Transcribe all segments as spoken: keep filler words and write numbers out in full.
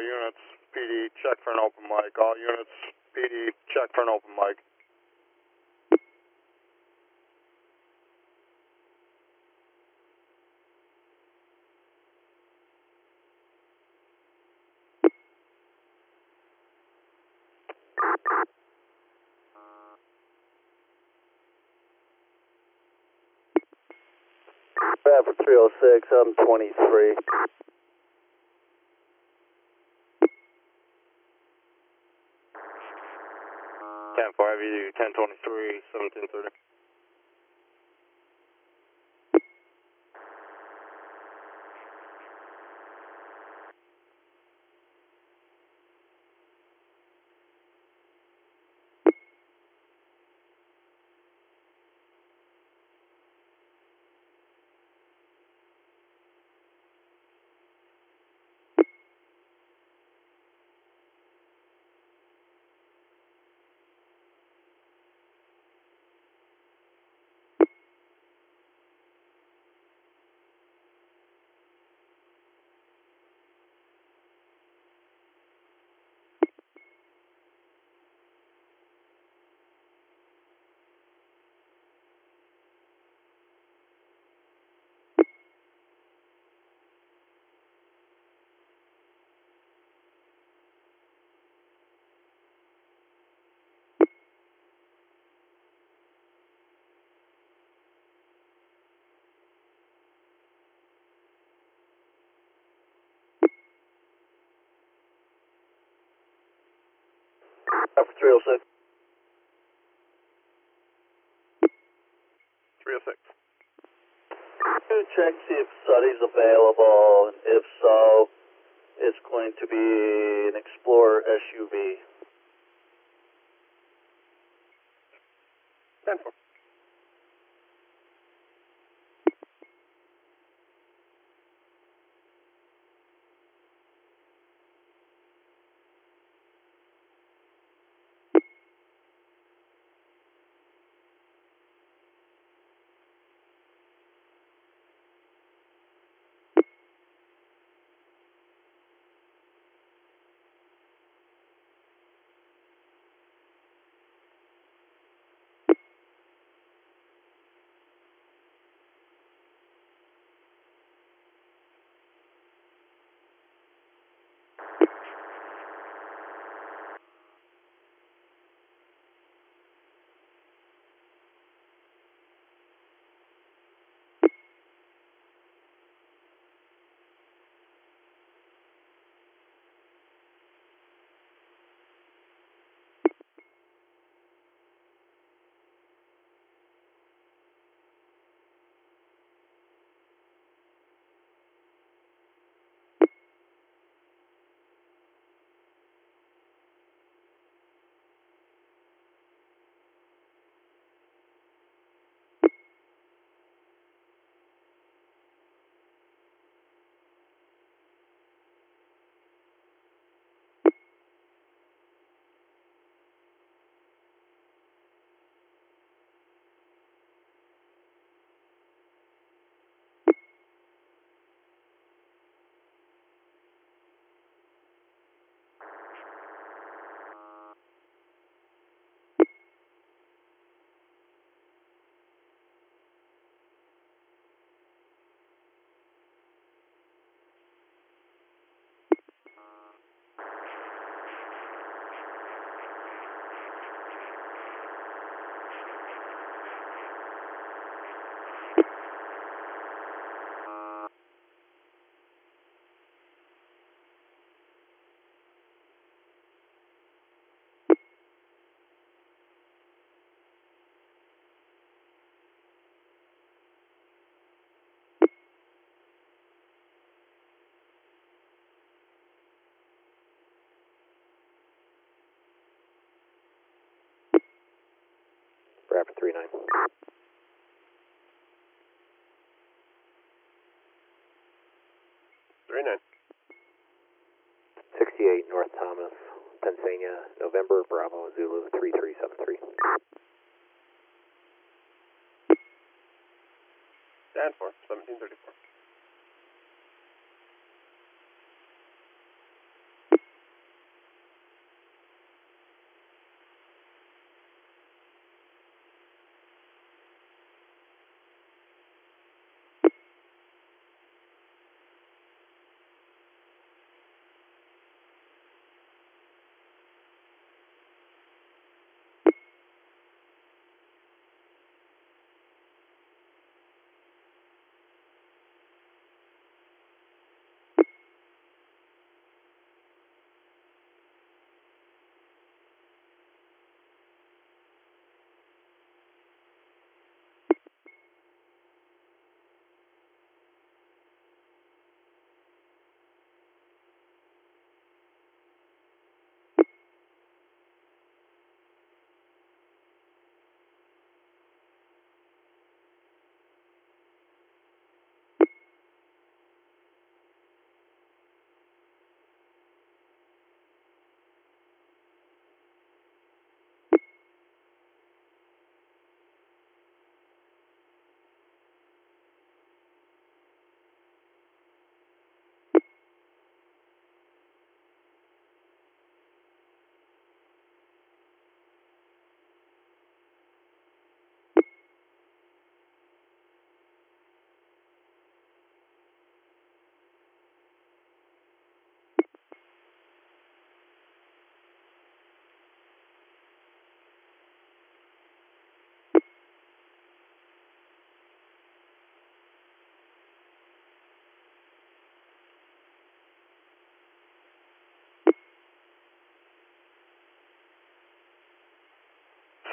units, P D, check for an open mic. All units, P D, check for an open mic. Bradford three oh six, I'm twenty-three. ten five, you ten twenty-three, seventeen thirty. Bradford three oh six. three oh six. Gonna check, see if Suddy's available, and if so, it's going to be an Explorer S U V. ten four. Bradford three nine. three nine. sixty-eight North Thomas, Pennsylvania, November, Bravo, Zulu, three three seven three. ten four, seventeen thirty-four.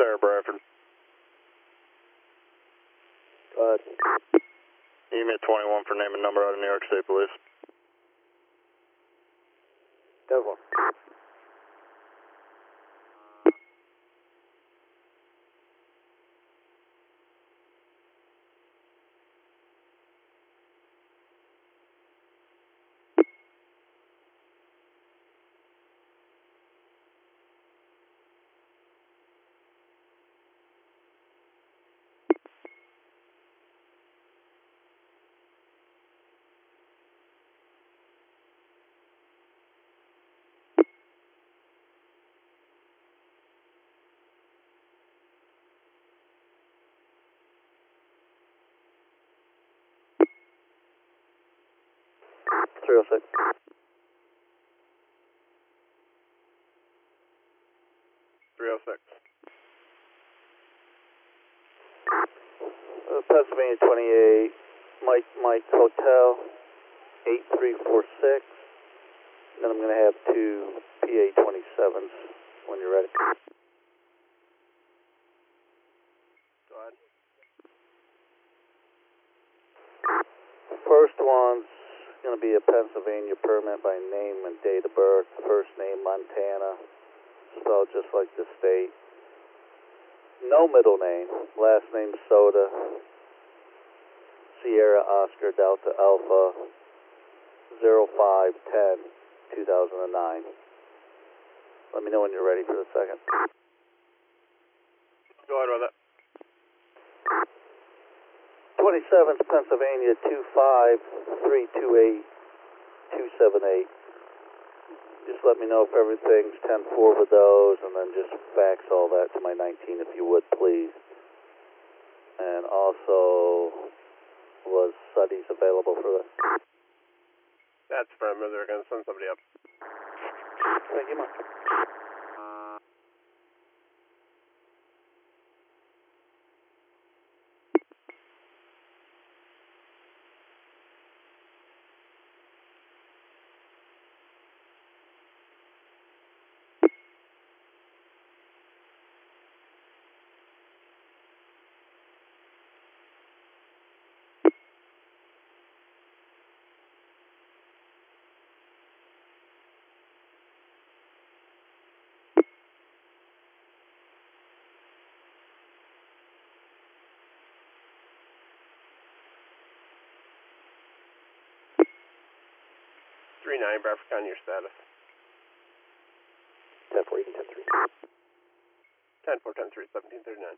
Sarah Bradford. Go ahead. E M I twenty-one for name and number out of New York State Police. Devlin. three oh six. three oh six. Uh, Pennsylvania twenty-eight, Mike Mike Hotel, eight three four six. Then I'm going to have two P A twenty-sevens when you're ready. Go ahead. First one's going to be a Pennsylvania permit by name and date of birth. First name Montana, spelled just like the state. No middle name. Last name Soda. Sierra Oscar Delta Alpha zero five ten two thousand nine. Let me know when you're ready for the second. Go ahead with it. twenty-seventh Pennsylvania two five three two eight two seven eight. Just let me know if everything's ten four with those, and then just fax all that to my nineteen if you would, please. And also, was Suddy's available for this? That's affirmative. They're going to send somebody up. Thank you much. three nine, Bradford County, your status. ten four, ten three. ten four, ten three, seventeen thirty-nine.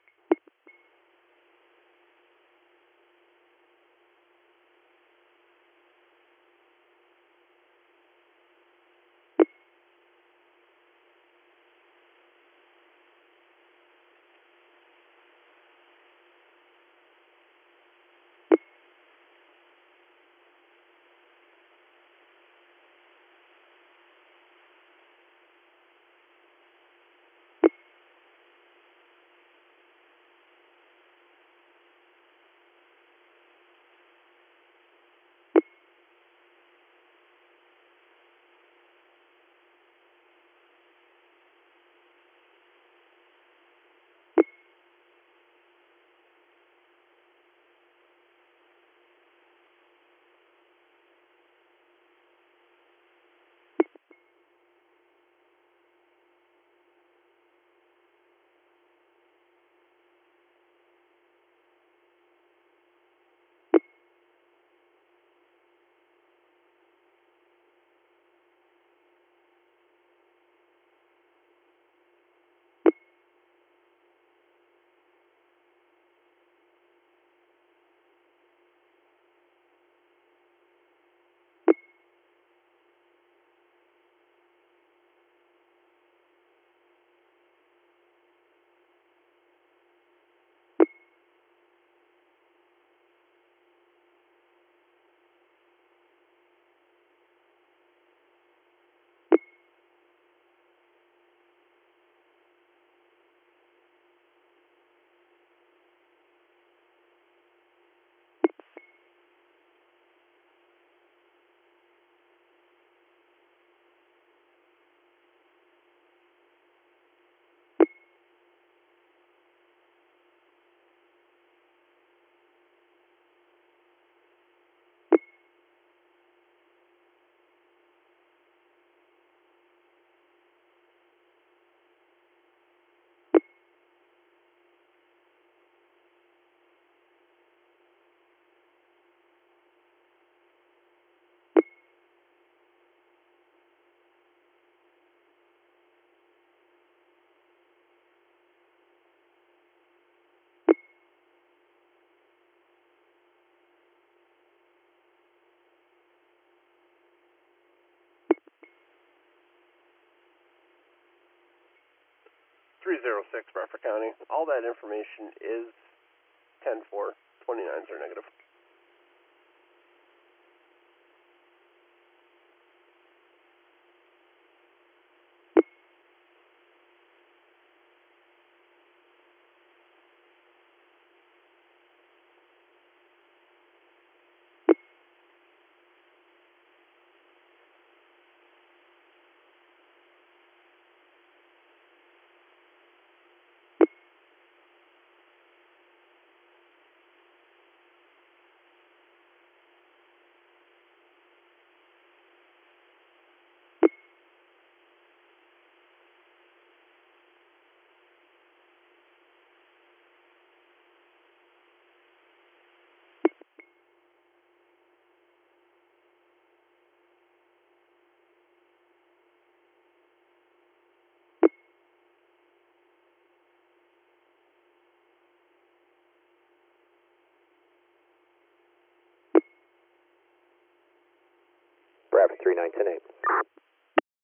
three zero six, Bradford County. All that information is ten four, twenty-nines are negative. Bradford three nine ten eight.